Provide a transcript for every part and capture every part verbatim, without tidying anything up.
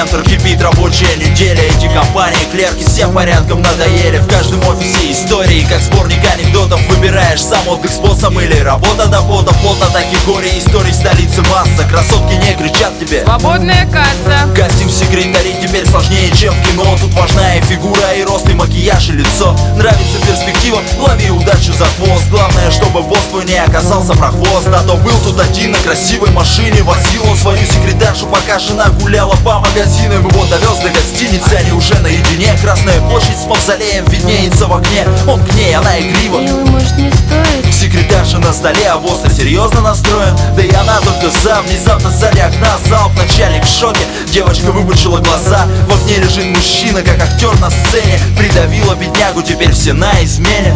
ментор, кипит рабочая неделя. Эти компании, клерки всем порядком надоели. В каждом офисе истории, как сборник анекдотов. Выбираешь сам отдых с боссом или работа до пота. Плотно таких горе историй, столицы масса. Красотки не кричат тебе: свободная касса. Кастинг секретарей теперь сложнее, чем в кино. Тут важна и фигура, и рост, и макияж, и лицо. Нравится перспектива, лови удачу за хвост. Главное, чтобы босс твой не оказался прохвост. А то был тут один на красивой машине. Возил он свою секретаршу, пока жена гуляла по магазинам. Его довез до гостиницы, они уже наедине. Красная площадь с мавзолеем виднеется в окне. Он к ней, она игрива. Милый, может, не стоит? Секретарша на столе, а босс серьезно настроен. Да и она только за. Внезапно сзади окна залп, начальник в шоке. Девочка выпучила глаза. В окне лежит мужчина, как актер на сцене. Придавила беднягу, теперь все на измене.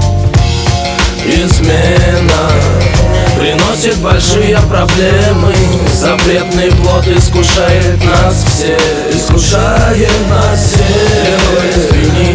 Измена приносит большие проблемы. Запретный плод искушает нас все. Искушает нас всех. Извини,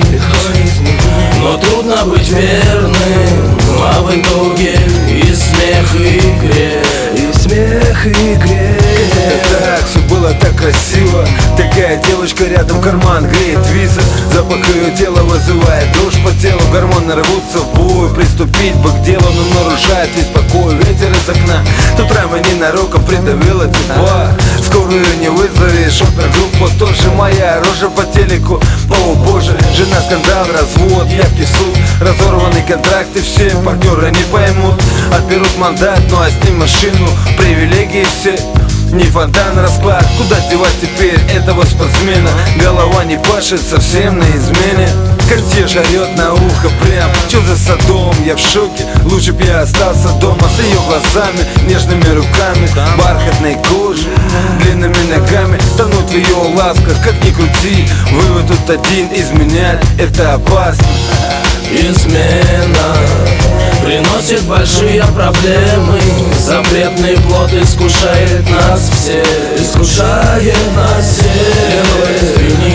но трудно быть верным. А в итоге и смех, и грех. И смех, и грех. Так, все было так красиво. Такая девочка рядом, карман греет виза. Запах ее тела вызывает дрожь по телу. Гормоны рвутся в бой, приступить бы к делу, но нарушает весь покой ветер из окна. Тут рама ненароком придавила тепла. Скорую не вызовешь, опергруппа тоже моя рожа по телеку. О боже, жена, скандал, развод, явки в суд, разорванный контракт, и все партнеры не поймут. Отберут мандат, ну а с ним машину, привилегии все. Не фонтан, расклад, куда девать теперь этого спортсмена? Голова не пашет, совсем на измене. Консьерж орет на ухо прям: чё за садом, я в шоке. Лучше б я остался дома с ее глазами, нежными руками, бархатной кожей, длинными ногами. Тонуть в ее ласках, как ни крути. Вывод тут один: изменять это опасно. Измена приносит большие проблемы. Запретный плод искушает нас все. Искушает нас всех. Извини,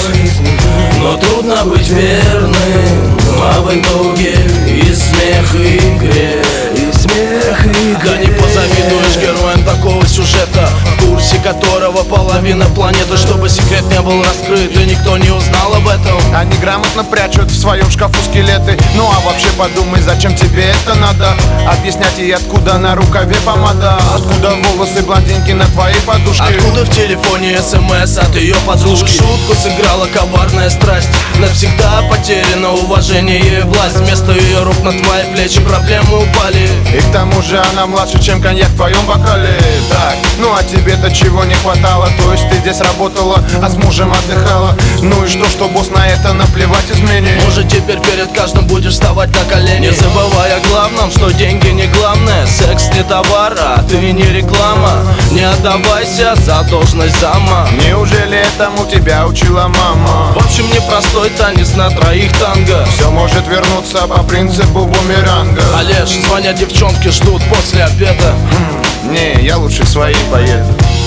но трудно быть верным. А в итоге и смех, и грех. И смех, и грех. Да не позавидуешь героям такого сюжета, в курсе которого половина планеты. Чтобы секрет не был раскрыт и никто не узнал об этом. Они грамотно прячут в своем шкафу скелеты. Ну а вообще подумай, зачем тебе это надо? Объяснять ей, откуда на рукаве помада, откуда волосы блондинки на твоей подушке, откуда в телефоне смс от ее подружки. Шутку сыграла коварная страсть. Навсегда потеряно уважение и власть. Вместо ее рук на твои плечи проблемы упали. И к тому же она младше, чем коньяк в твоем бокале. Так, ну а тебе-то чего не хватало? То есть ты здесь работала, а с мужем отдыхала. Ну и что, что босс на это наплевать измене? Может, теперь перед каждым будешь вставать на колени, не забывая о главном, что деньги не главное. Секс не товар, а ты не реклама. Не отдавайся за должность зама. Неужели этому тебя учила мама? В общем, непростой танец на троих танго. Все может вернуться по принципу бумеранга. Олеж, звонят девчонки, ждут после обеда. Хм, не, я лучше к своей поеду.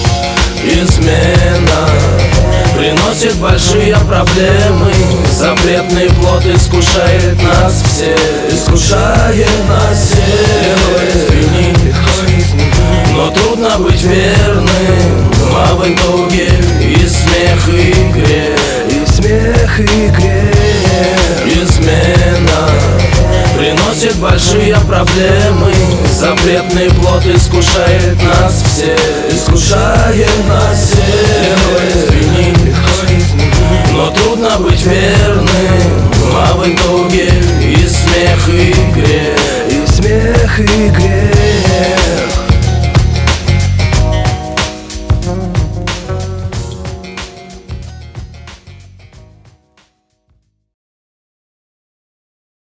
Измена приносит большие проблемы. Запретный плод искушает нас все. Искушает нас всех. Извини, но трудно быть верным. А в итоге и смех, и грех. И смех, и грех. Измена приносит большие проблемы. Запретный плод искушает нас все. Искушает нас всех. Извини, но трудно быть верным. А в итоге и смех, и грех. И смех, и грех.